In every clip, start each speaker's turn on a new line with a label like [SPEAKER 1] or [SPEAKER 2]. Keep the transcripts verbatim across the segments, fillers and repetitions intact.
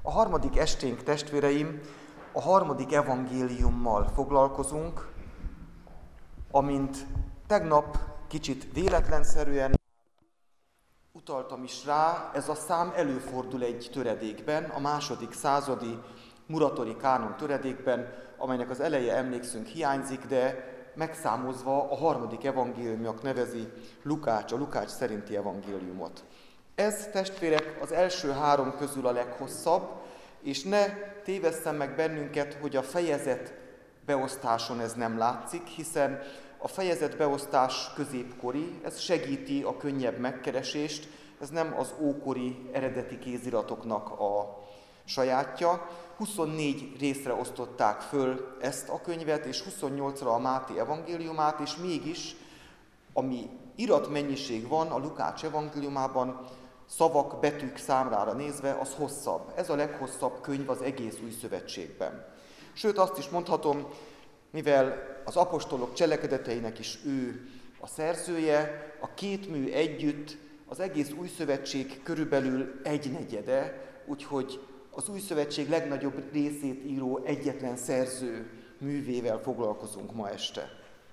[SPEAKER 1] A harmadik esténk, testvéreim, a harmadik evangéliummal foglalkozunk, amint tegnap kicsit véletlenszerűen utaltam is rá, ez a szám előfordul egy töredékben, a második századi muratori kánon töredékben, amelynek az eleje, emlékszünk, hiányzik, de megszámozva a harmadik evangéliumnak nevezi Lukács, a Lukács szerinti evangéliumot. Ez, testvérek, az első három közül a leghosszabb, és ne tévesszen meg bennünket, hogy a fejezet beosztáson ez nem látszik, hiszen a fejezet beosztás középkori, ez segíti a könnyebb megkeresést, ez nem az ókori eredeti kéziratoknak a sajátja. huszonnégy részre osztották föl ezt a könyvet, és huszonnyolcra a Máté evangéliumát, és mégis, ami iratmennyiség van a Lukács evangéliumában, szavak, betűk számlára nézve, az hosszabb. Ez a leghosszabb könyv az egész Új Szövetségben. Sőt, azt is mondhatom, mivel az apostolok cselekedeteinek is ő a szerzője, a két mű együtt az egész Új Szövetség körülbelül egynegyede, úgyhogy az Új Szövetség legnagyobb részét író egyetlen szerző művével foglalkozunk ma este.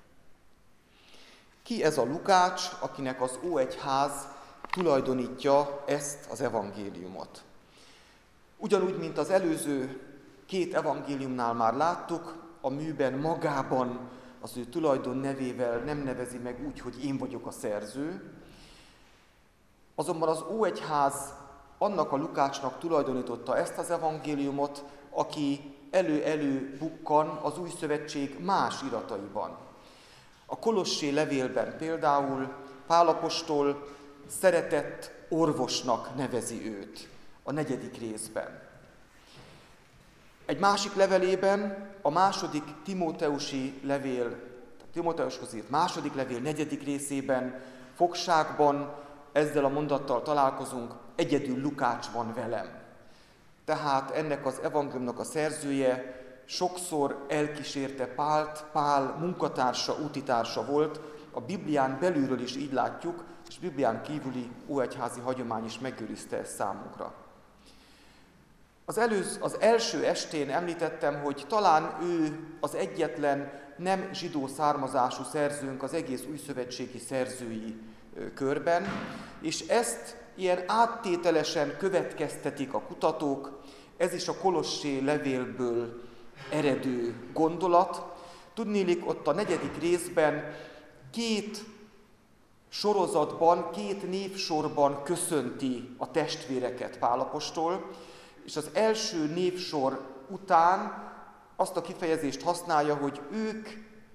[SPEAKER 1] Ki ez a Lukács, akinek az Óegyház tulajdonítja ezt az evangéliumot? Ugyanúgy, mint az előző két evangéliumnál már láttuk, a műben magában az ő tulajdon nevével nem nevezi meg úgy, hogy én vagyok a szerző, azonban az Óegyház annak a Lukácsnak tulajdonította ezt az evangéliumot, aki elő-elő bukkan az Új Szövetség más irataiban. A Kolossé levélben például Pál apostol szeretett orvosnak nevezi őt a negyedik részben. Egy másik levelében, a második Timóteusi levél, Timóteushoz írt második levél negyedik részében, fogságban ezzel a mondattal találkozunk, egyedül Lukács van velem. Tehát ennek az evangéliumnak a szerzője sokszor elkísérte Pált, Pál munkatársa, útitársa volt, a Biblián belülről is így látjuk, és Biblián kívüli óegyházi hagyomány is megőrizte ezt számunkra. Az, előz, az első estén említettem, hogy talán ő az egyetlen nem zsidó származású szerzőnk az egész újszövetségi szerzői körben, és ezt ilyen áttételesen következtetik a kutatók, ez is a Kolossé levélből eredő gondolat. Tudniillik, ott a negyedik részben két sorozatban, két névsorban köszönti a testvéreket Pál apostol, és az első névsor után azt a kifejezést használja, hogy ők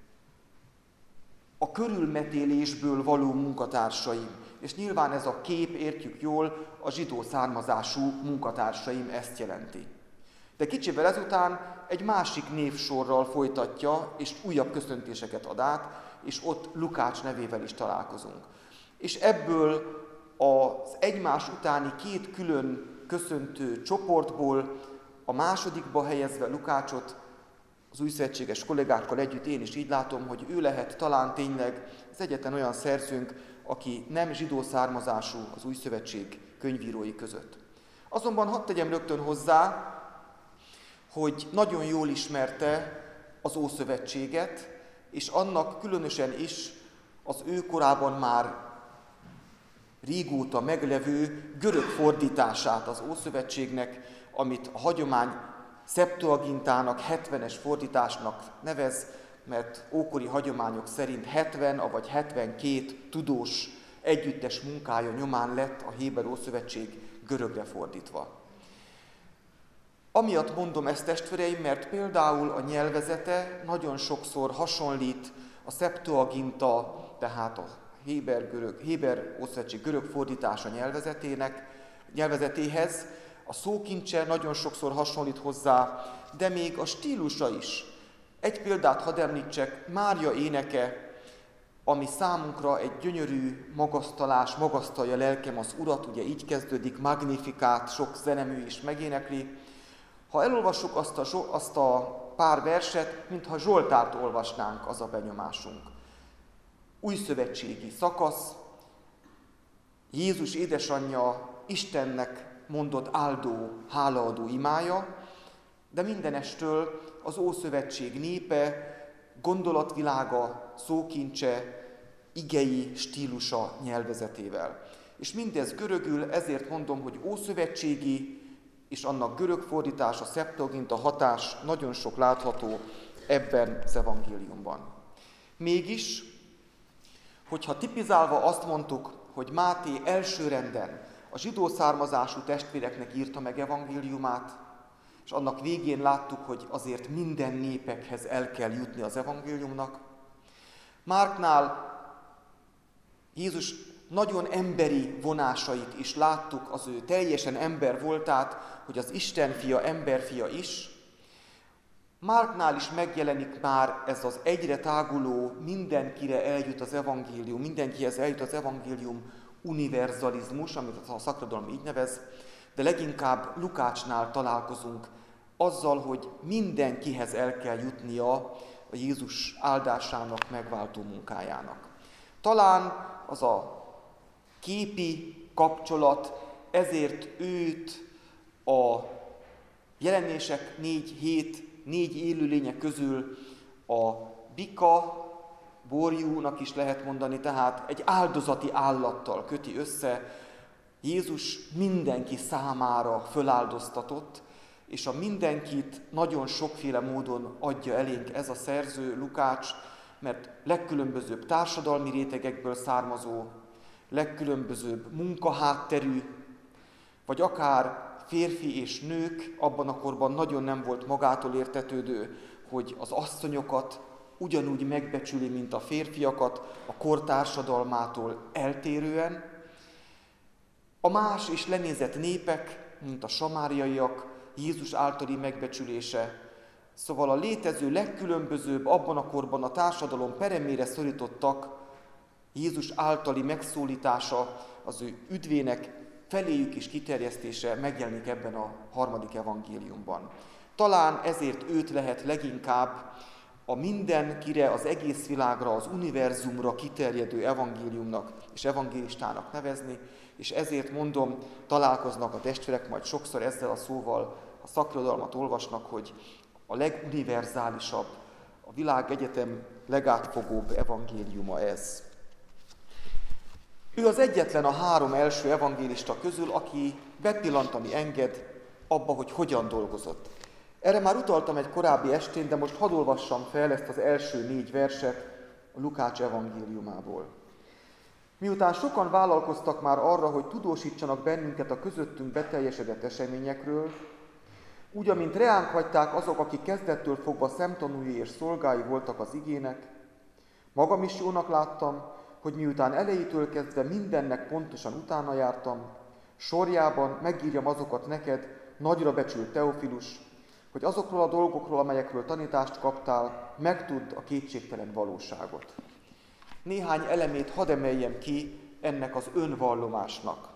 [SPEAKER 1] a körülmetélésből való munkatársaim. És nyilván ez a kép, értjük jól, a zsidó származású munkatársaim ezt jelenti. De kicsivel ezután egy másik névsorral folytatja, és újabb köszöntéseket ad át, és ott Lukács nevével is találkozunk. És ebből az egymás utáni két külön köszöntő csoportból a másodikba helyezve Lukácsot, az újszövetséges kollégákkal együtt én is így látom, hogy ő lehet talán tényleg az egyetlen olyan szerzőnk, aki nem zsidó származású az újszövetség könyvírói között. Azonban hadd tegyem rögtön hozzá, hogy nagyon jól ismerte az Ószövetséget, és annak különösen is az ő korában már régóta meglevő görög fordítását az Ószövetségnek, amit a hagyomány Septuagintának, hetvenes fordításnak nevez, mert ókori hagyományok szerint hetven, avagy hetvenkét tudós együttes munkája nyomán lett a Héber Ószövetség görögre fordítva. Amiatt mondom ezt, testvéreim, mert például a nyelvezete nagyon sokszor hasonlít a Septuaginta, tehát a Héber, görög, Héber Ószövetség görög fordítása nyelvezetének, nyelvezetéhez, a szókincse nagyon sokszor hasonlít hozzá, de még a stílusa is. Egy példát hadd említsek, Mária éneke, ami számunkra egy gyönyörű magasztalás, magasztalja lelkem az Urat, ugye így kezdődik, Magnifikát, sok zenemű is megénekli. Ha elolvassuk azt a, azt a pár verset, mintha Zsoltárt olvasnánk, az a benyomásunk. Újszövetségi szakasz, Jézus édesanyja Istennek mondott áldó, hálaadó imája, de mindenestől az Ószövetség népe, gondolatvilága, szókincse, igei stílusa nyelvezetével. És mindez görögül, ezért mondom, hogy ószövetségi, és annak görög fordítása, Septuaginta hatás nagyon sok látható ebben az evangéliumban. Mégis, hogyha tipizálva azt mondtuk, hogy Máté elsőrenden a zsidó származású testvéreknek írta meg evangéliumát, és annak végén láttuk, hogy azért minden népekhez el kell jutni az evangéliumnak. Márknál Jézus nagyon emberi vonásait is láttuk, az ő teljesen ember voltát, hogy az Isten fia, emberfia is. Márknál is megjelenik már ez az egyre táguló, mindenkire eljut az evangélium, mindenkihez eljut az evangélium univerzalizmus, amit a szakirodalom így nevez, de leginkább Lukácsnál találkozunk azzal, hogy mindenkihez el kell jutnia a Jézus áldásának, megváltó munkájának. Talán az a képi kapcsolat, ezért őt a jelenések négy hét, négy élőlények közül a bika, borjúnak is lehet mondani, tehát egy áldozati állattal köti össze. Jézus mindenki számára föláldoztatott, és a mindenkit nagyon sokféle módon adja elénk ez a szerző, Lukács, mert legkülönbözőbb társadalmi rétegekből származó, legkülönbözőbb munkahátterű, vagy akár férfi és nők, abban a korban nagyon nem volt magától értetődő, hogy az asszonyokat ugyanúgy megbecsüli, mint a férfiakat, a kor társadalmától eltérően. A más és lenézett népek, mint a samáriaiak, Jézus általi megbecsülése. Szóval a létező legkülönbözőbb, abban a korban a társadalom peremére szorítottak, Jézus általi megszólítása, az ő üdvének feléjük is kiterjesztése megjelenik ebben a harmadik evangéliumban. Talán ezért őt lehet leginkább a mindenkire, az egész világra, az univerzumra kiterjedő evangéliumnak és evangélistának nevezni, és ezért mondom, találkoznak a testvérek majd sokszor ezzel a szóval, a szakirodalmat olvasnak, hogy a leguniverzálisabb, a világegyetem legátfogóbb evangéliuma ez. Ő az egyetlen a három első evangélista közül, aki bepillantani enged abba, hogy hogyan dolgozott. Erre már utaltam egy korábbi estén, de most hadd olvassam fel ezt az első négy verset a Lukács evangéliumából. Miután sokan vállalkoztak már arra, hogy tudósítsanak bennünket a közöttünk beteljesedett eseményekről, úgy, amint reánk hagyták azok, akik kezdettől fogva szemtanúi és szolgái voltak az igének, magam is jónak láttam, hogy miután elejétől kezdve mindennek pontosan utána jártam, sorjában megírjam azokat neked, nagyra becsült Teofilus, hogy azokról a dolgokról, amelyekről tanítást kaptál, megtudd a kétségtelen valóságot. Néhány elemét hadd emeljem ki ennek az önvallomásnak.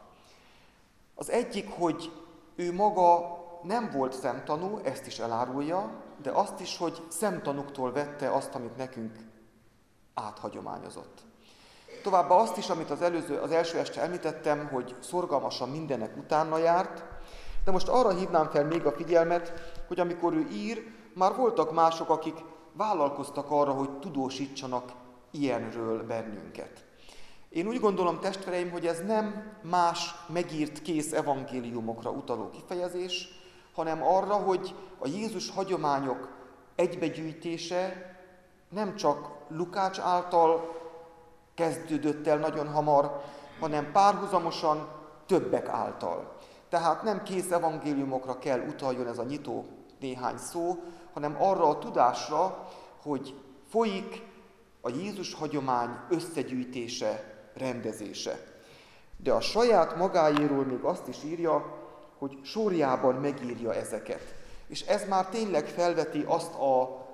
[SPEAKER 1] Az egyik, hogy ő maga nem volt szemtanú, ezt is elárulja, de azt is, hogy szemtanúktól vette azt, amit nekünk áthagyományozott. Továbbá azt is, amit az, előző, az első este említettem, hogy szorgalmasan mindennek utána járt, de most arra hívnám fel még a figyelmet, hogy amikor ő ír, már voltak mások, akik vállalkoztak arra, hogy tudósítsanak ilyenről bennünket. Én úgy gondolom, testvéreim, hogy ez nem más megírt kész evangéliumokra utaló kifejezés, hanem arra, hogy a Jézus hagyományok egybegyűjtése nem csak Lukács által kezdődött el nagyon hamar, hanem párhuzamosan többek által. Tehát nem kész evangéliumokra kell utaljon ez a nyitó néhány szó, hanem arra a tudásra, hogy folyik a Jézus hagyomány összegyűjtése, rendezése. De a saját magáéról még azt is írja, hogy sorjában megírja ezeket. És ez már tényleg felveti azt a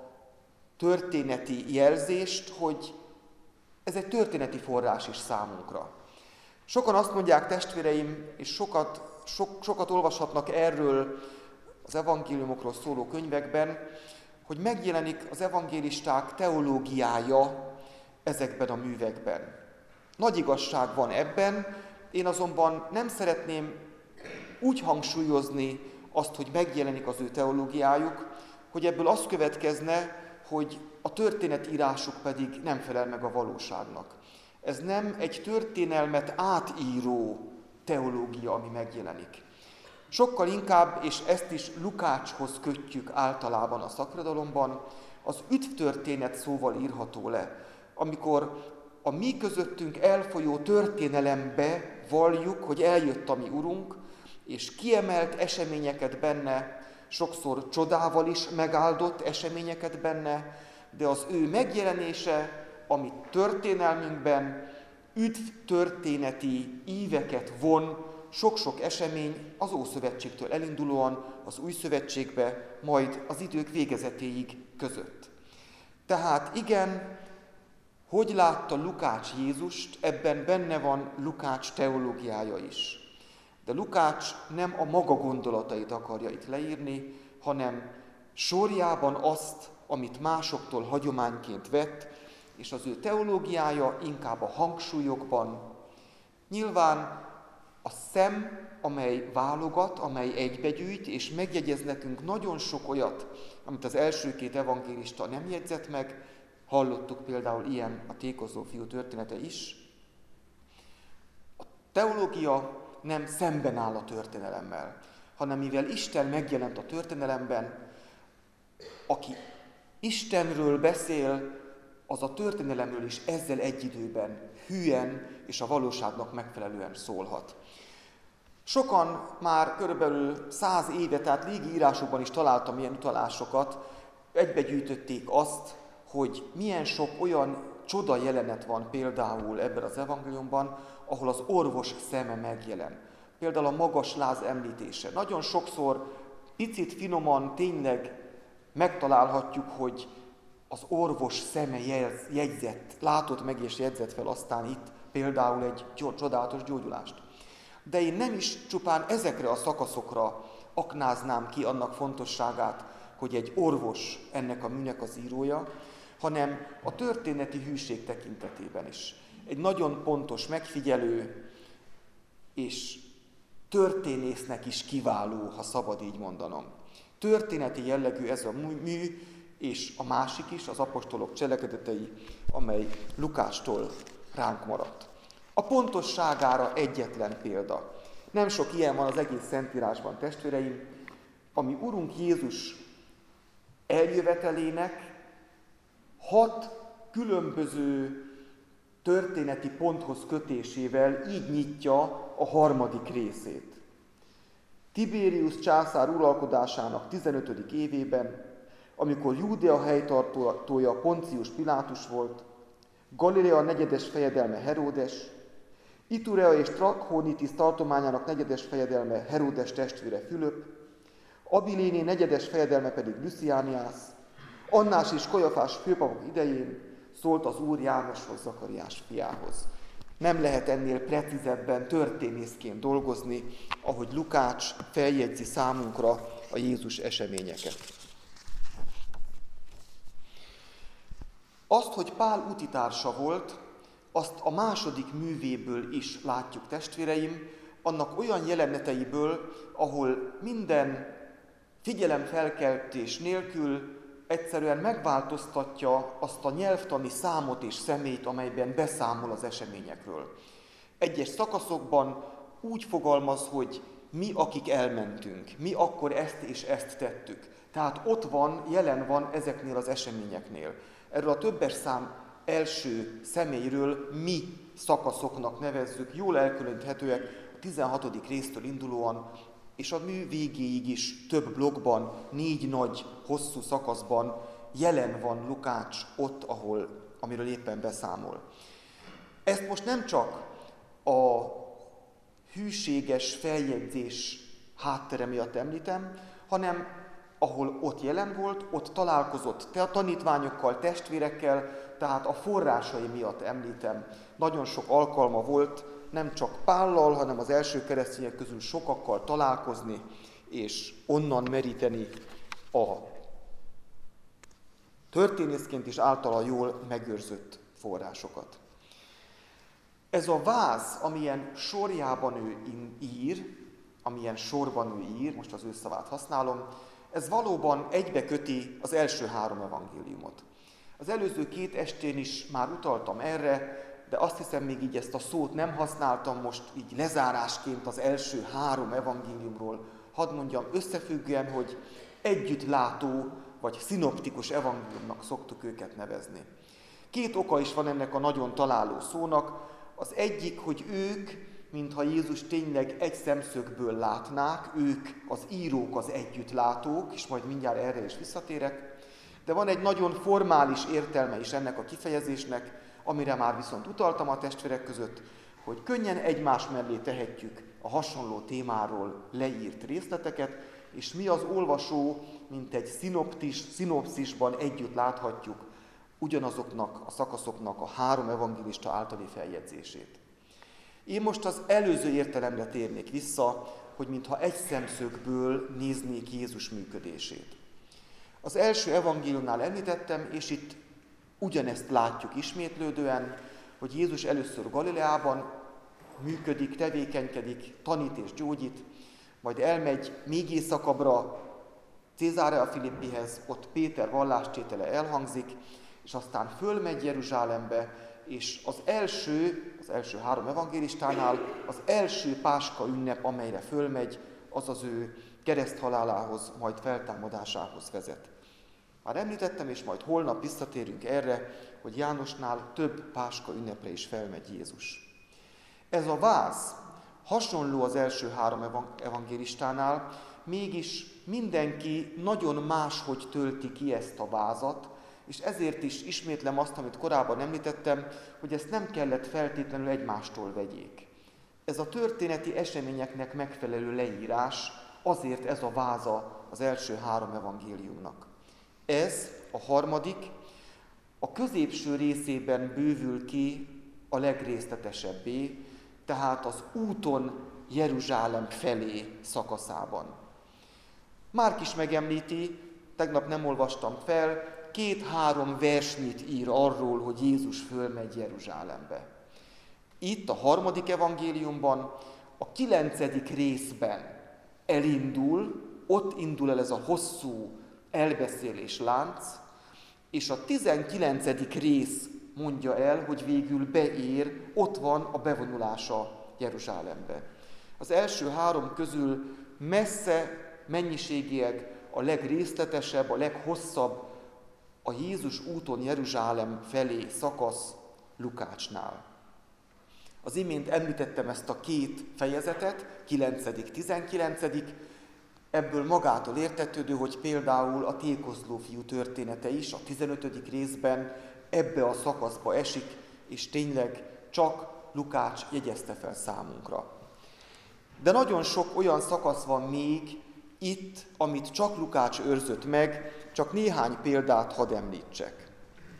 [SPEAKER 1] történeti jelzést, hogy ez egy történeti forrás is számunkra. Sokan azt mondják, testvéreim, és sokat, sok, sokat olvashatnak erről az evangéliumokról szóló könyvekben, hogy megjelenik az evangélisták teológiája ezekben a művekben. Nagy igazság van ebben, én azonban nem szeretném úgy hangsúlyozni azt, hogy megjelenik az ő teológiájuk, hogy ebből az következne, hogy a történetírásuk pedig nem felel meg a valóságnak. Ez nem egy történelmet átíró teológia, ami megjelenik. Sokkal inkább, és ezt is Lukácshoz kötjük általában a szakirodalomban, az üdvtörténet szóval írható le, amikor a mi közöttünk elfolyó történelembe valljuk, hogy eljött a mi Urunk, és kiemelt eseményeket benne, sokszor csodával is megáldott eseményeket benne, de az ő megjelenése, ami történelmünkben üdvtörténeti íveket von, sok-sok esemény az Ószövetségtől elindulóan az Új Szövetségbe, majd az idők végezetéig között. Tehát igen, hogy látta Lukács Jézust, ebben benne van Lukács teológiája is. De Lukács nem a maga gondolatait akarja itt leírni, hanem sorjában azt, amit másoktól hagyományként vett, és az ő teológiája inkább a hangsúlyokban. Nyilván a szem, amely válogat, amely egybegyűjt, és megjegyez nekünk nagyon sok olyat, amit az első két evangélista nem jegyzett meg, hallottuk például ilyen a tékozó fiú története is. A teológia nem szemben áll a történelemmel, hanem mivel Isten megjelent a történelemben, aki Istenről beszél, az a történelemről is ezzel egy időben hűen és a valóságnak megfelelően szólhat. Sokan már körülbelül száz éve, tehát régi írásokban is találtam ilyen utalásokat, egybegyűjtötték azt, hogy milyen sok olyan csoda jelenet van például ebben az evangéliumban, ahol az orvos szeme megjelen. Például a magas láz említése. Nagyon sokszor picit finoman tényleg megtalálhatjuk, hogy az orvos szeme jelz, jegyzett, látott meg és jegyzett fel aztán itt például egy csodálatos gyógyulást. De én nem is csupán ezekre a szakaszokra aknáznám ki annak fontosságát, hogy egy orvos ennek a műnek az írója, hanem a történeti hűség tekintetében is. Egy nagyon pontos, megfigyelő és történésznek is kiváló, ha szabad így mondanom. Történeti jellegű ez a mű, és a másik is, az apostolok cselekedetei, amely Lukácstól ránk maradt. A pontosságára egyetlen példa. Nem sok ilyen van az egész Szentírásban, testvéreim, ami Urunk Jézus eljövetelének hat különböző történeti ponthoz kötésével így nyitja a harmadik részét. Tiberius császár uralkodásának tizenötödik évében, amikor Júdea helytartója Poncius Pilátus volt, Galilea negyedes fejedelme Heródes, Iturea és Trachonitis tartományának negyedes fejedelme Heródes testvére Fülöp, Abiléné negyedes fejedelme pedig Lüciániász, Annás és Kajafás főpapok idején szólt az Úr Jánoshoz, Zakariás fiához. Nem lehet ennél precízebben történészként dolgozni, ahogy Lukács feljegyzi számunkra a Jézus eseményeket. Azt, hogy Pál utitársa volt, azt a második művéből is látjuk, testvéreim, annak olyan jeleneteiből, ahol minden figyelemfelkeltés nélkül egyszerűen megváltoztatja azt a nyelvtani számot és személyt, amelyben beszámol az eseményekről. Egyes szakaszokban úgy fogalmaz, hogy mi, akik elmentünk, mi akkor ezt és ezt tettük. Tehát ott van, jelen van ezeknél az eseményeknél. Erről a többes szám első személyről mi szakaszoknak nevezzük, jól elkülöníthetőek a tizenhatodik résztől indulóan, és a mű végéig is több blokkban, négy nagy, hosszú szakaszban jelen van Lukács ott, ahol, amiről éppen beszámol. Ezt most nem csak a hűséges feljegyzés háttere miatt említem, hanem ahol ott jelen volt, ott találkozott a tanítványokkal, testvérekkel, tehát a forrásai miatt említem. Nagyon sok alkalma volt, nem csak Pállal, hanem az első keresztények közül sokakkal találkozni, és onnan meríteni a történészként is általa jól megőrzött forrásokat. Ez a váz, amilyen sorjában ő ír, amilyen sorban ő ír, most az ő szavát használom, ez valóban egybeköti az első három evangéliumot. Az előző két estén is már utaltam erre, de azt hiszem, még így ezt a szót nem használtam most így lezárásként az első három evangéliumról. Hadd mondjam összefüggően, hogy együttlátó vagy szinoptikus evangéliumnak szoktuk őket nevezni. Két oka is van ennek a nagyon találó szónak. Az egyik, hogy ők, mintha Jézus tényleg egy szemszögből látnák, ők az írók, az együttlátók, és majd mindjárt erre is visszatérek. De van egy nagyon formális értelme is ennek a kifejezésnek, amire már viszont utaltam a testvérek között, hogy könnyen egymás mellé tehetjük a hasonló témáról leírt részleteket, és mi az olvasó, mint egy szinoptis, szinopszisban együtt láthatjuk ugyanazoknak a szakaszoknak a három evangélista általi feljegyzését. Én most az előző értelemre térnék vissza, hogy mintha egy szemszögből néznék Jézus működését. Az első evangéliumnál említettem, és itt ugyanezt látjuk ismétlődően, hogy Jézus először Galileában működik, tevékenykedik, tanít és gyógyít, majd elmegy még északabbra Cézarea Filippihez, ott Péter vallástétele elhangzik, és aztán fölmegy Jeruzsálembe, és az első, az első három evangélistánál az első Páska ünnep, amelyre fölmegy, az az ő kereszthalálához, majd feltámadásához vezet. Már említettem, és majd holnap visszatérünk erre, hogy Jánosnál több Páska ünnepre is felmegy Jézus. Ez a váz hasonló az első három evangélistánál, mégis mindenki nagyon máshogy tölti ki ezt a vázat, és ezért is ismétlem azt, amit korábban említettem, hogy ezt nem kellett feltétlenül egymástól vegyék. Ez a történeti eseményeknek megfelelő leírás, azért ez a váza az első három evangéliumnak. Ez, a harmadik, a középső részében bővül ki a legrészletesebbé, tehát az úton Jeruzsálem felé szakaszában. Márk is megemlíti, tegnap nem olvastam fel, két-három versnyit ír arról, hogy Jézus fölmegy Jeruzsálembe. Itt a harmadik evangéliumban, a kilencedik részben elindul, ott indul el ez a hosszú elbeszélés lánc, és a tizenkilencedik rész mondja el, hogy végül beér, ott van a bevonulása Jeruzsálembe. Az első három közül messze mennyiségileg a legrészletesebb, a leghosszabb a Jézus úton Jeruzsálem felé szakasz Lukácsnál. Az imént említettem ezt a két fejezetet, kilencedik tizenkilencedik Ebből magától értetődő, hogy például a tékozló fiú története is a tizenötödik részben ebbe a szakaszba esik, és tényleg csak Lukács jegyezte fel számunkra. De nagyon sok olyan szakasz van még itt, amit csak Lukács őrzött meg, csak néhány példát hadd említsek.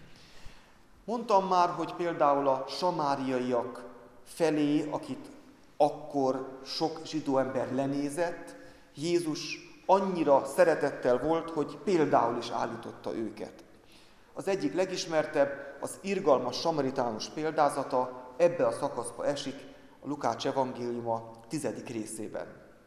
[SPEAKER 1] Mondtam már, hogy például a samáriaiak felé, akit akkor sok zsidó ember lenézett, Jézus annyira szeretettel volt, hogy például is állította őket. Az egyik legismertebb, az irgalmas samaritánus példázata ebbe a szakaszba esik a Lukács evangéliuma tizedik részében.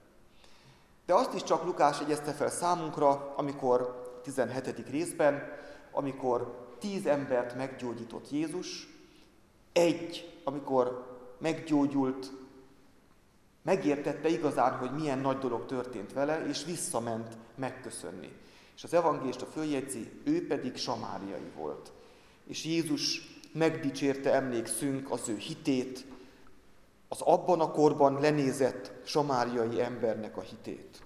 [SPEAKER 1] De azt is csak Lukács jegyezte fel számunkra, amikor tizenhetedik részben, amikor tíz embert meggyógyított Jézus, egy, amikor meggyógyult, megértette igazán, hogy milyen nagy dolog történt vele, és visszament megköszönni. És az evangélista följegyzi, ő pedig samáriai volt. És Jézus megdicsérte, emlékszünk, az ő hitét, az abban a korban lenézett samáriai embernek a hitét.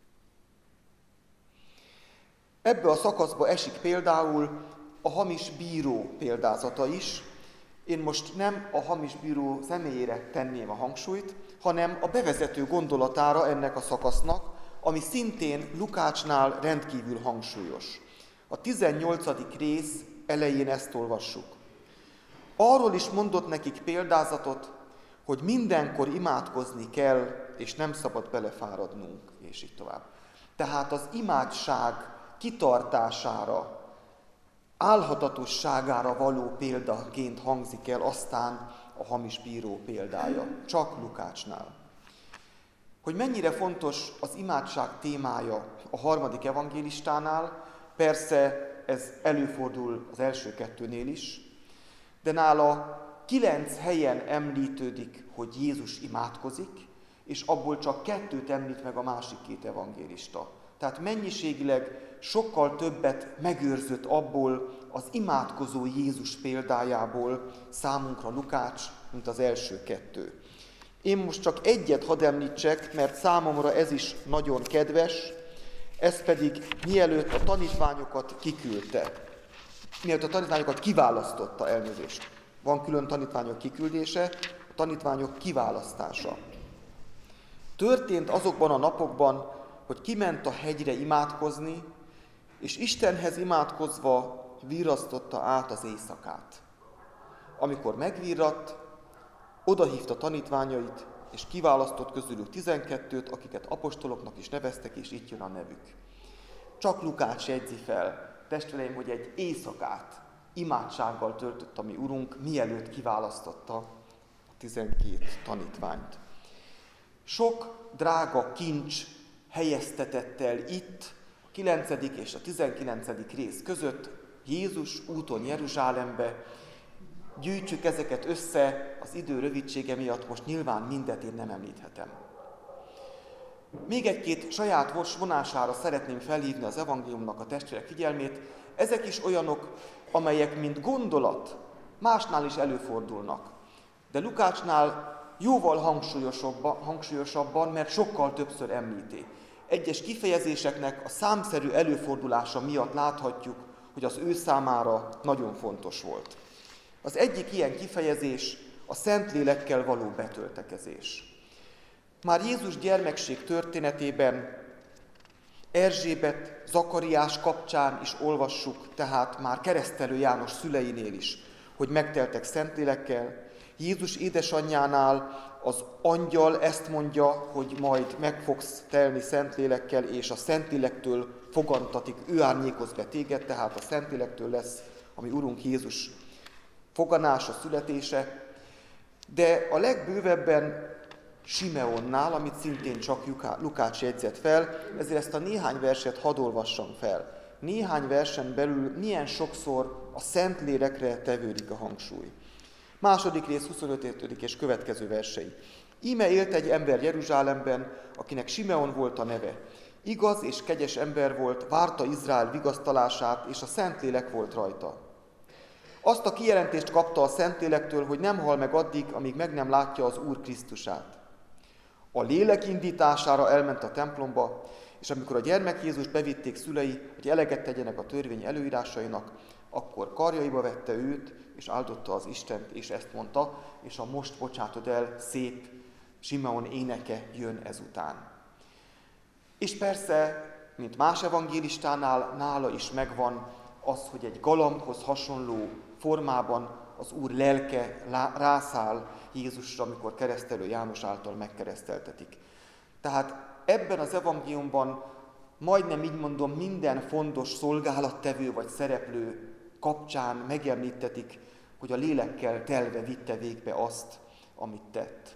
[SPEAKER 1] Ebbe a szakaszba esik például a hamis bíró példázata is. Én most nem a hamis bíró személyére tenném a hangsúlyt, hanem a bevezető gondolatára ennek a szakasznak, ami szintén Lukácsnál rendkívül hangsúlyos. A tizennyolcadik rész elején ezt olvassuk. Arról is mondott nekik példázatot, hogy mindenkor imádkozni kell, és nem szabad belefáradnunk, és így tovább. Tehát az imádság kitartására, álhatatosságára való példaként hangzik el aztán a hamis bíró példája, csak Lukácsnál. Hogy mennyire fontos az imádság témája a harmadik evangélistánál, persze ez előfordul az első kettőnél is, de nála kilenc helyen említődik, hogy Jézus imádkozik, és abból csak kettőt említ meg a másik két evangélista. Tehát mennyiségileg sokkal többet megőrzött abból az imádkozó Jézus példájából számunkra Lukács, mint az első kettő. Én most csak egyet hadd említsek, mert számomra ez is nagyon kedves, ez pedig mielőtt a tanítványokat kiküldte. Mielőtt a tanítványokat kiválasztotta, elnézést. Van külön tanítványok kiküldése, a tanítványok kiválasztása. Történt azokban a napokban, hogy kiment a hegyre imádkozni, és Istenhez imádkozva virrasztotta át az éjszakát. Amikor megvirratt, odahívta tanítványait, és kiválasztott közülük tizenkettőt, akiket apostoloknak is neveztek, és itt jön a nevük. Csak Lukács jegyzi fel, testvéreim, hogy egy éjszakát imádsággal töltött a mi Urunk, mielőtt kiválasztotta a tizenkét tanítványt. Sok drága kincs helyeztetett el itt, a kilencedik és a tizenkilencedik rész között, Jézus úton Jeruzsálembe. Gyűjtsük ezeket össze, az idő rövidsége miatt most nyilván mindet én nem említhetem. Még egy-két saját vonására szeretném felhívni az evangéliumnak a testvérek figyelmét. Ezek is olyanok, amelyek mint gondolat másnál is előfordulnak. De Lukácsnál jóval hangsúlyosabban, hangsúlyosabban, mert sokkal többször említi. Egyes kifejezéseknek a számszerű előfordulása miatt láthatjuk, hogy az ő számára nagyon fontos volt. Az egyik ilyen kifejezés a Szentlélekkel való betöltekezés. Már Jézus gyermekség történetében Erzsébet, Zakariás kapcsán is olvassuk, tehát már Keresztelő János szüleinél is, hogy megteltek Szentlélekkel. Jézus édesanyjánál az angyal ezt mondja, hogy majd meg fogsz telni Szentlélekkel, és a Szentlélektől fogantatik, ő árnyékoz be téged, tehát a Szentlélektől lesz a mi Urunk Jézus foganása, születése. De a legbővebben Simeonnál, amit szintén csak Lukács jegyzett fel, ezért ezt a néhány verset hadd olvassam fel. Néhány versen belül milyen sokszor a Szentlélekre tevődik a hangsúly. Második rész huszonötödik és következő versei. Íme élt egy ember Jeruzsálemben, akinek Simeon volt a neve. Igaz és kegyes ember volt, várta Izrael vigasztalását, és a Szentlélek volt rajta. Azt a kijelentést kapta a Szentlélektől, hogy nem hal meg addig, amíg meg nem látja az Úr Krisztusát. A lélek indítására elment a templomba, és amikor a gyermek Jézus bevitték szülei, hogy eleget tegyenek a törvény előírásainak, akkor karjaiba vette őt, és áldotta az Istent, és ezt mondta, és a most bocsátod el szép Simeon éneke jön ezután. És persze, mint más evangélistánál, nála is megvan az, hogy egy galambhoz hasonló formában az Úr lelke rászáll Jézusra, amikor Keresztelő János által megkereszteltetik. Tehát ebben az evangéliumban majdnem így mondom, minden fontos szolgálattevő vagy szereplő kapcsán megemlítetik, hogy a lélekkel telve vitte végbe azt, amit tett.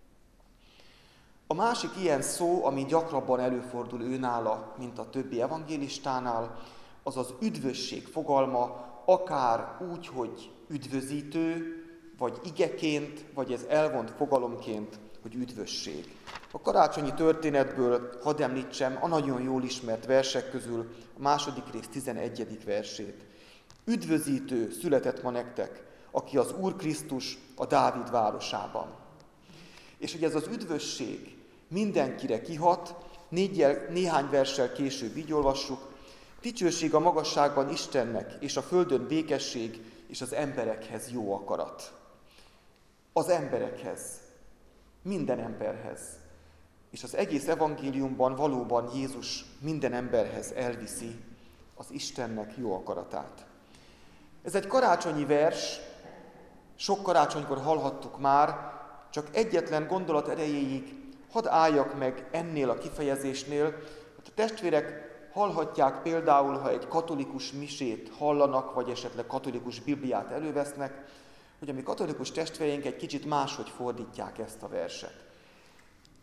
[SPEAKER 1] A másik ilyen szó, ami gyakrabban előfordul őnála, mint a többi evangélistánál, az az üdvösség fogalma, akár úgy, hogy üdvözítő, vagy igeként, vagy ez elvont fogalomként, hogy üdvösség. A karácsonyi történetből hadd említsem a nagyon jól ismert versek közül a második rész tizenegyedik versét. Üdvözítő született ma nektek, aki az Úr Krisztus a Dávid városában. És hogy ez az üdvösség mindenkire kihat, négyel, néhány verssel később így olvassuk, dicsőség a magasságban Istennek, és a földön békesség, és az emberekhez jó akarat. Az emberekhez, minden emberhez. És az egész evangéliumban valóban Jézus minden emberhez elviszi az Istennek jó akaratát. Ez egy karácsonyi vers, sok karácsonykor hallhattuk már, csak egyetlen gondolat erejéig hadd álljak meg ennél a kifejezésnél. A testvérek hallhatják például, ha egy katolikus misét hallanak, vagy esetleg katolikus Bibliát elővesznek, hogy a mi katolikus testvéreink egy kicsit máshogy fordítják ezt a verset.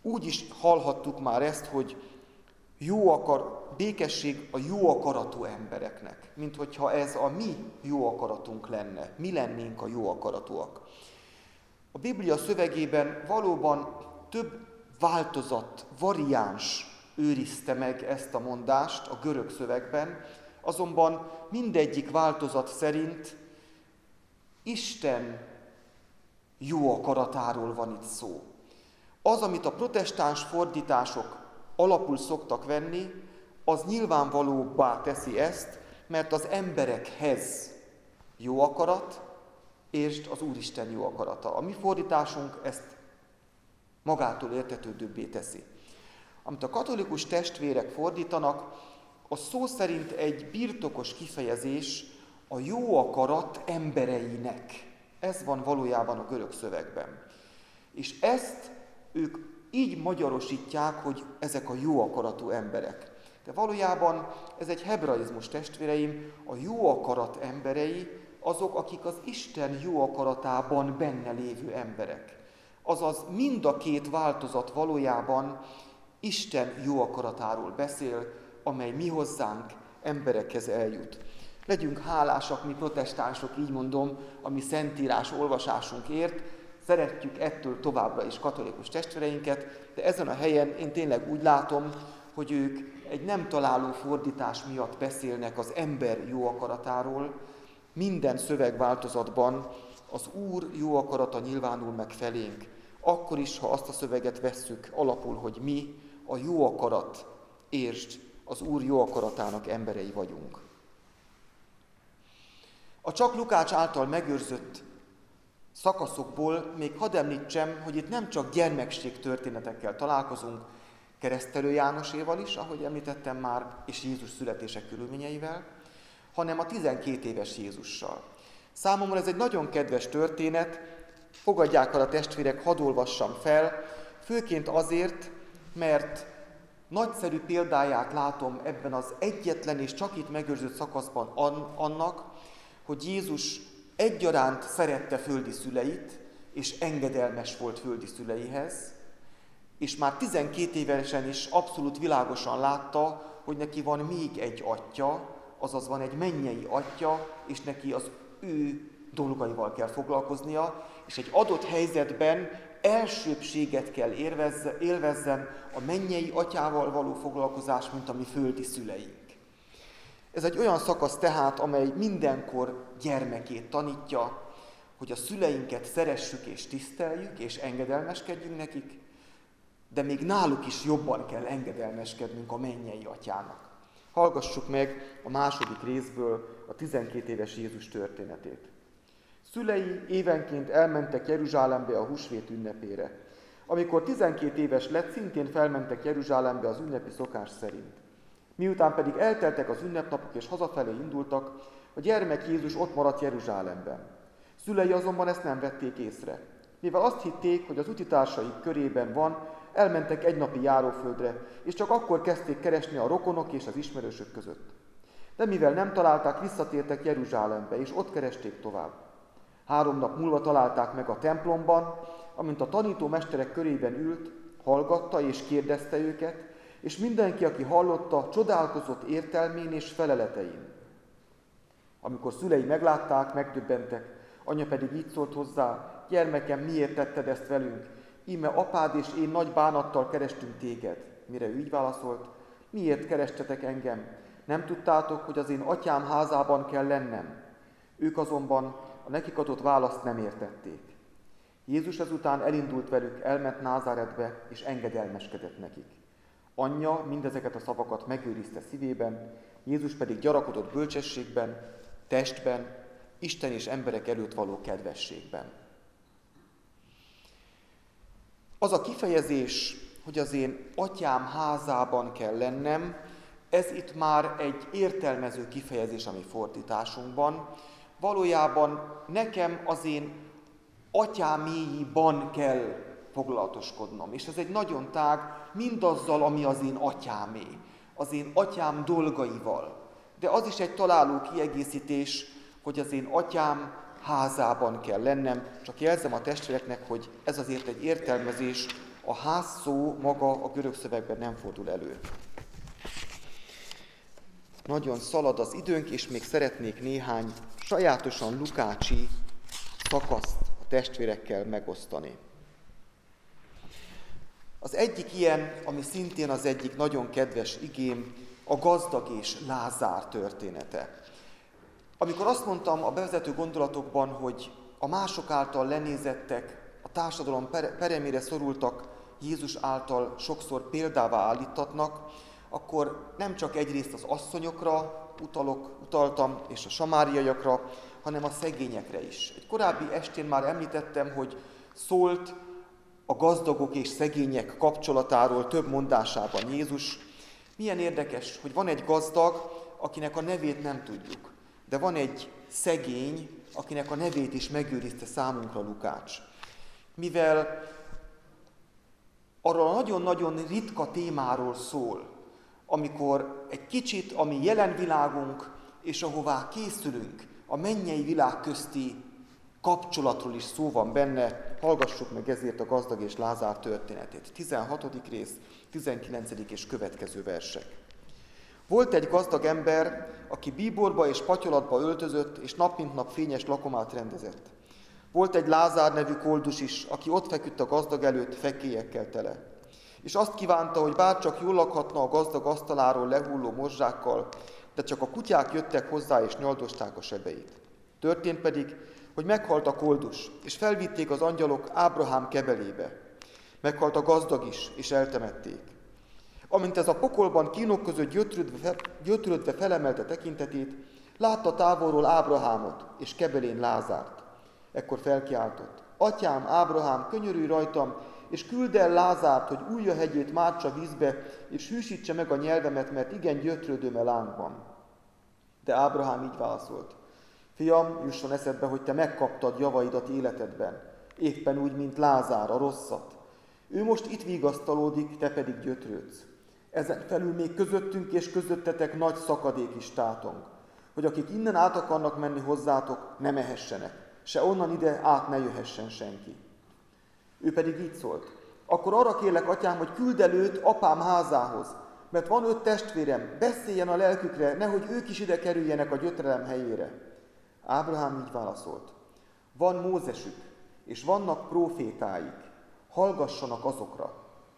[SPEAKER 1] Úgy is hallhattuk már ezt, hogy jó akar, békesség a jó akaratú embereknek, mint hogyha ez a mi jó akaratunk lenne, mi lennénk a jó akaratúak. A Biblia szövegében valóban több változat, variáns őrizte meg ezt a mondást a görög szövegben, azonban mindegyik változat szerint Isten jó akaratáról van itt szó. Az, amit a protestáns fordítások alapul szoktak venni, az nyilvánvalóbbá teszi ezt, mert az emberekhez jó akarat, és az Úristen jó akarata. A mi fordításunk ezt magától értetődőbbé teszi. Amit a katolikus testvérek fordítanak, az szó szerint egy birtokos kifejezés a jó akarat embereinek. Ez van valójában a görög szövegben. És ezt ők így magyarosítják, hogy ezek a jó akaratú emberek. De valójában ez egy hebraizmus, testvéreim, a jó akarat emberei azok, akik az Isten jó akaratában benne lévő emberek. Azaz mind a két változat valójában Isten jó akaratáról beszél, amely mi hozzánk emberekhez eljut. Legyünk hálásak, mi protestánsok, így mondom, a mi szentírás olvasásunkért, szeretjük ettől továbbra is katolikus testvéreinket, de ezen a helyen én tényleg úgy látom, hogy ők egy nem találó fordítás miatt beszélnek az ember jó akaratáról. Minden szövegváltozatban az Úr jó akarata nyilvánul meg felénk, akkor is, ha azt a szöveget vesszük alapul, hogy mi a jó akarat, értsd, az Úr jó akaratának emberei vagyunk. A csak Lukács által megőrzött szakaszokból még hadd említsem, hogy itt nem csak gyermekség történetekkel találkozunk, Keresztelő Jánoséval is, ahogy említettem már, és Jézus születése körülményeivel, hanem a tizenkét éves Jézussal. Számomra ez egy nagyon kedves történet, fogadják el a testvérek, hadd olvassam fel, főként azért, mert nagyszerű példáját látom ebben az egyetlen és csak itt megőrzött szakaszban annak, hogy Jézus egyaránt szerette földi szüleit, és engedelmes volt földi szüleihez, és már tizenkét évesen is abszolút világosan látta, hogy neki van még egy atya, azaz van egy mennyei atya, és neki az ő dolgaival kell foglalkoznia, és egy adott helyzetben elsőbbséget kell érvezze, élvezzen a mennyei atyával való foglalkozás, mint a mi földi szüleink. Ez egy olyan szakasz tehát, amely mindenkor gyermekét tanítja, hogy a szüleinket szeressük és tiszteljük, és engedelmeskedjünk nekik, de még náluk is jobban kell engedelmeskednünk a mennyei atyának. Hallgassuk meg a második részből a tizenkét éves Jézus történetét. Szülei évenként elmentek Jeruzsálembe a húsvét ünnepére. Amikor tizenkét éves lett, szintén felmentek Jeruzsálembe az ünnepi szokás szerint. Miután pedig elteltek az ünnepnapok és hazafelé indultak, a gyermek Jézus ott maradt Jeruzsálemben. Szülei azonban ezt nem vették észre. Mivel azt hitték, hogy az utitársaik körében van, elmentek egy napi járóföldre, és csak akkor kezdték keresni a rokonok és az ismerősök között. De mivel nem találták, visszatértek Jeruzsálembe, és ott keresték tovább. Három nap múlva találták meg a templomban, amint a tanítómesterek körében ült, hallgatta és kérdezte őket, és mindenki, aki hallotta, csodálkozott értelmén és feleletein. Amikor szülei meglátták, megdöbbentek, anya pedig így szólt hozzá: gyermekem, miért tetted ezt velünk? Íme apád és én nagy bánattal kerestünk téged. Mire ő így válaszolt: miért kerestetek engem? Nem tudtátok, hogy az én atyám házában kell lennem? Ők azonban a nekik adott választ nem értették. Jézus ezután elindult velük, elment Názáretbe, és engedelmeskedett nekik. Anyja mindezeket a szavakat megőrizte szívében, Jézus pedig gyarakodott bölcsességben, testben, Isten és emberek előtt való kedvességben. Az a kifejezés, hogy az én atyám házában kell lennem, ez itt már egy értelmező kifejezés a mi fordításunkban. Valójában nekem az én atyáméiban kell foglalatoskodnom. És ez egy nagyon tág, mindazzal, ami az én atyámé, az én atyám dolgaival. De az is egy találó kiegészítés, hogy az én atyám házában kell lennem. Csak jelzem a testvéreknek, hogy ez azért egy értelmezés, a ház szó maga a görög szövegben nem fordul elő. Nagyon szalad az időnk, és még szeretnék néhány sajátosan lukácsi szakaszt a testvérekkel megosztani. Az egyik ilyen, ami szintén az egyik nagyon kedves igém, a gazdag és Lázár története. Amikor azt mondtam a bevezető gondolatokban, hogy a mások által lenézettek, a társadalom peremére szorultak, Jézus által sokszor példává állítatnak, akkor nem csak egyrészt az asszonyokra utalok, utaltam, és a samáriaiakra, hanem a szegényekre is. Egy korábbi estén már említettem, hogy szólt a gazdagok és szegények kapcsolatáról több mondásában Jézus. Milyen érdekes, hogy van egy gazdag, akinek a nevét nem tudjuk, de van egy szegény, akinek a nevét is megőrizte számunkra Lukács. Mivel arról a nagyon-nagyon ritka témáról szól, amikor egy kicsit, ami jelen világunk, és ahová készülünk, a mennyei világ közti kapcsolatról is szó van benne, hallgassuk meg ezért a gazdag és Lázár történetét. tizenhatodik rész, tizenkilencedik és következő versek. Volt egy gazdag ember, aki bíborba és patyolatba öltözött, és nap mint nap fényes lakomát rendezett. Volt egy Lázár nevű koldus is, aki ott feküdt a gazdag előtt fekélyekkel tele. És azt kívánta, hogy bárcsak jól lakhatna a gazdag asztaláról lehulló morzsákkal, de csak a kutyák jöttek hozzá és nyaldosták a sebeit. Történt pedig, hogy meghalt a koldus, és felvitték az angyalok Ábrahám kebelébe. Meghalt a gazdag is, és eltemették. Amint ez a pokolban kínok között gyötrődve, gyötrődve felemelte tekintetét, látta távolról Ábrahámot, és kebelén Lázárt. Ekkor felkiáltott: Atyám, Ábrahám, könyörülj rajtam, és küld el Lázárt, hogy újja hegyét mártsa vízbe, és hűsítse meg a nyelvemet, mert igen gyötrődöm a lángban. De Ábrahám így válaszolt: Fiam, jusson eszedbe, hogy te megkaptad javaidat életedben, éppen úgy, mint Lázár, a rosszat. Ő most itt vigasztalódik, te pedig gyötrődsz. Ezen felül még közöttünk és közöttetek nagy szakadék is tátong, hogy akik innen át akarnak menni hozzátok, ne mehessenek, se onnan ide át ne jöhessen senki. Ő pedig így szólt: Akkor arra kérlek, atyám, hogy küld el őt apám házához, mert van öt testvérem, beszéljen a lelkükre, nehogy ők is ide kerüljenek a gyötrelem helyére. Ábrahám így válaszolt: Van Mózesük, és vannak prófétáik, hallgassanak azokra.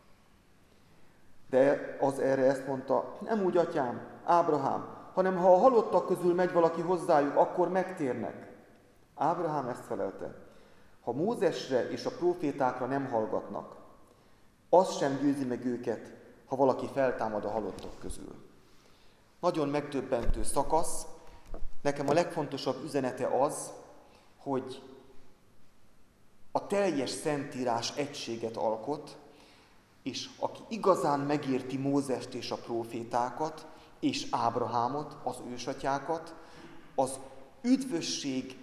[SPEAKER 1] De az erre ezt mondta: Nem úgy, atyám, Ábrahám, hanem ha a halottak közül megy valaki hozzájuk, akkor megtérnek. Ábrahám ezt felelte: Ha Mózesre és a prófétákra nem hallgatnak, az sem győzi meg őket, ha valaki feltámad a halottak közül. Nagyon megdöbbentő szakasz. Nekem a legfontosabb üzenete az, hogy a teljes Szentírás egységet alkot, és aki igazán megérti Mózest és a prófétákat, és Ábrahámot, az ősatyákat, az üdvösség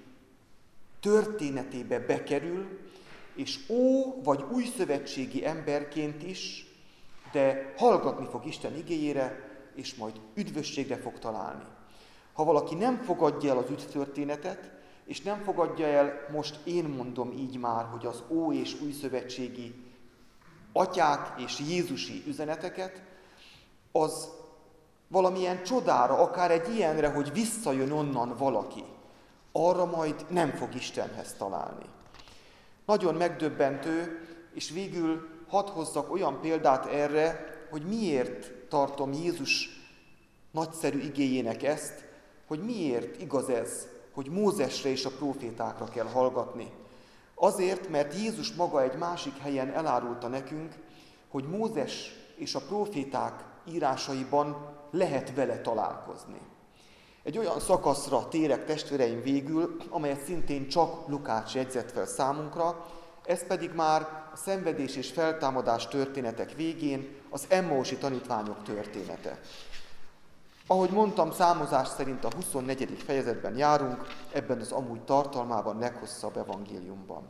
[SPEAKER 1] történetébe bekerül, és ó, vagy újszövetségi emberként is, de hallgatni fog Isten igéjére, és majd üdvösségre fog találni. Ha valaki nem fogadja el az üdvtörténetet, és nem fogadja el, most én mondom így már, hogy az ó- és újszövetségi atyák és jézusi üzeneteket, az valamilyen csodára, akár egy ilyenre, hogy visszajön onnan valaki, arra majd nem fog Istenhez találni. Nagyon megdöbbentő, és végül hadd hozzak olyan példát erre, hogy miért tartom Jézus nagyszerű igéjének ezt, hogy miért igaz ez, hogy Mózesre és a prófétákra kell hallgatni. Azért, mert Jézus maga egy másik helyen elárulta nekünk, hogy Mózes és a próféták írásaiban lehet vele találkozni. Egy olyan szakaszra térek, testvéreim, végül, amelyet szintén csak Lukács jegyzett fel számunkra, ez pedig már a szenvedés és feltámadás történetek végén az Emmausi tanítványok története. Ahogy mondtam, számozás szerint a huszonnegyedik fejezetben járunk, ebben az amúgy tartalmában leghosszabb evangéliumban.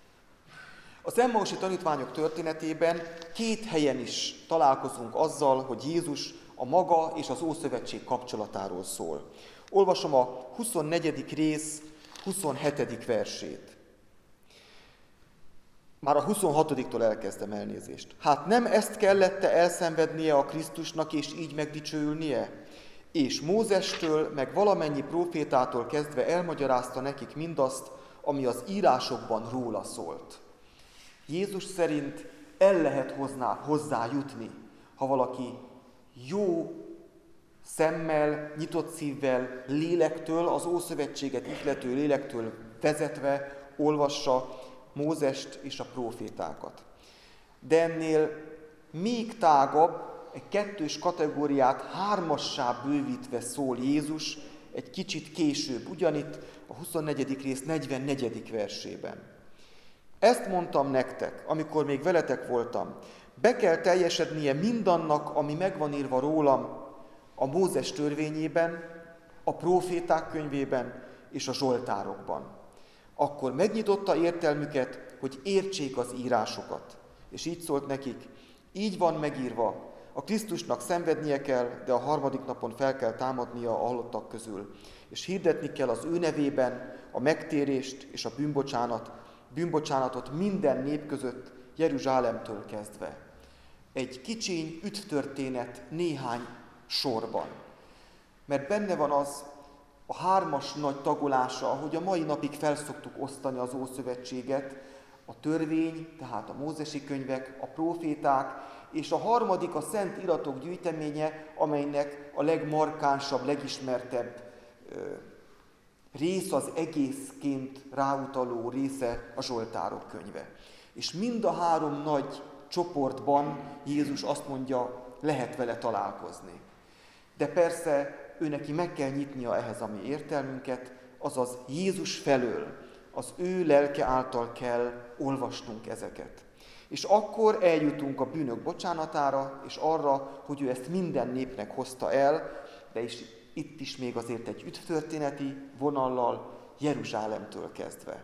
[SPEAKER 1] Az Emmausi tanítványok történetében két helyen is találkozunk azzal, hogy Jézus a maga és az Ószövetség kapcsolatáról szól. Olvasom a huszonnegyedik rész huszonhetedik versét. Már a huszonhatodiktól elkezdem, elnézést. Hát nem ezt kellette elszenvednie a Krisztusnak, és így megdicsőülnie? És Mózestől, meg valamennyi prófétától kezdve elmagyarázta nekik mindazt, ami az írásokban róla szólt. Jézus szerint el lehet hozná, hozzá jutni, ha valaki jó szemmel, nyitott szívvel, lélektől, az Ószövetséget ihlető lélektől vezetve olvassa Mózest és a prófétákat. De ennél még tágabb, egy kettős kategóriát hármassá bővítve szól Jézus egy kicsit később, ugyanitt a huszonnegyedik rész negyvennegyedik versében. Ezt mondtam nektek, amikor még veletek voltam, be kell teljesednie mindannak, ami megvan írva rólam a Mózes törvényében, a próféták könyvében és a zsoltárokban. Akkor megnyitotta értelmüket, hogy értsék az írásokat. És így szólt nekik, így van megírva, a Krisztusnak szenvednie kell, de a harmadik napon fel kell támadnia a halottak közül. És hirdetni kell az ő nevében a megtérést és a bűnbocsánat, bűnbocsánatot minden nép között, Jeruzsálemtől kezdve. Egy kicsiny üdvtörténet néhány sorban. Mert benne van az a hármas nagy tagolása, ahogy a mai napig felszoktuk osztani az Ószövetséget, a törvény, tehát a mózesi könyvek, a próféták, és a harmadik a szent iratok gyűjteménye, amelynek a legmarkánsabb, legismertebb ö, rész az egészként ráutaló része a Zsoltárok könyve. És mind a három nagy csoportban Jézus azt mondja, lehet vele találkozni. De persze ő neki meg kell nyitnia ehhez a mi értelmünket, azaz Jézus felől, az ő lelke által kell olvasnunk ezeket. És akkor eljutunk a bűnök bocsánatára, és arra, hogy ő ezt minden népnek hozta el, de is itt is még azért egy üdvtörténeti vonallal, Jeruzsálemtől kezdve.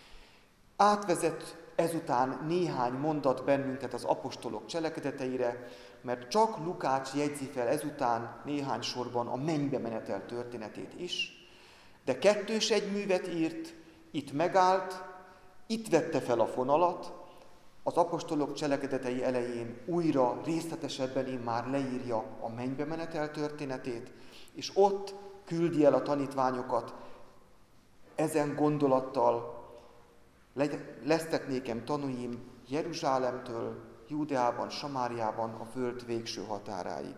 [SPEAKER 1] Átvezet ezután néhány mondat bennünket az apostolok cselekedeteire, mert csak Lukács jegyzi fel ezután néhány sorban a mennybe menetel történetét is, de kettős egy művet írt, itt megállt, itt vette fel a fonalat, az apostolok cselekedetei elején újra részletesebben immár leírja a mennybe menetel történetét, és ott küldi el a tanítványokat ezen gondolattal, lesztek nékem tanúim Jeruzsálemtől, Júdeában, Samáriában, a föld végső határáig.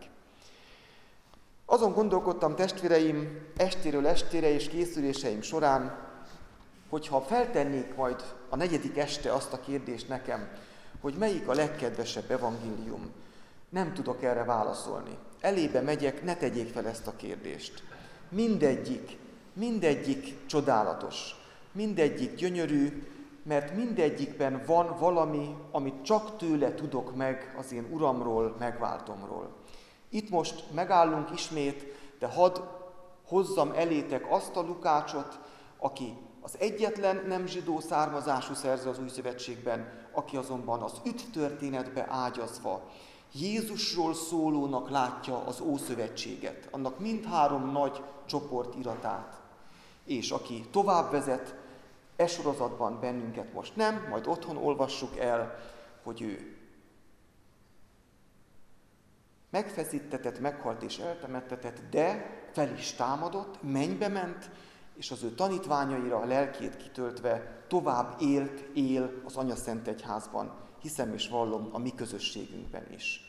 [SPEAKER 1] Azon gondolkodtam, testvéreim, estéről estére és készüléseim során, hogyha feltennék majd a negyedik este azt a kérdést nekem, hogy melyik a legkedvesebb evangélium, nem tudok erre válaszolni. Elébe megyek, ne tegyék fel ezt a kérdést. Mindegyik, mindegyik csodálatos, mindegyik gyönyörű, mert mindegyikben van valami, amit csak tőle tudok meg az én Uramról, megváltomról. Itt most megállunk ismét, de hadd hozzam elétek azt a Lukácsot, aki az egyetlen nem zsidó származású szerző az Új Szövetségben, aki azonban az üdvtörténetbe ágyazva Jézusról szólónak látja az Ószövetséget, annak mindhárom nagy csoport iratát, és aki tovább vezet, e sorozatban bennünket most nem, majd otthon olvassuk el, hogy ő megfeszítetett, meghalt és eltemettetett, de fel is támadott, mennybe ment, és az ő tanítványaira a lelkét kitöltve tovább élt, él az Anyaszentegyházban, hiszem és vallom a mi közösségünkben is.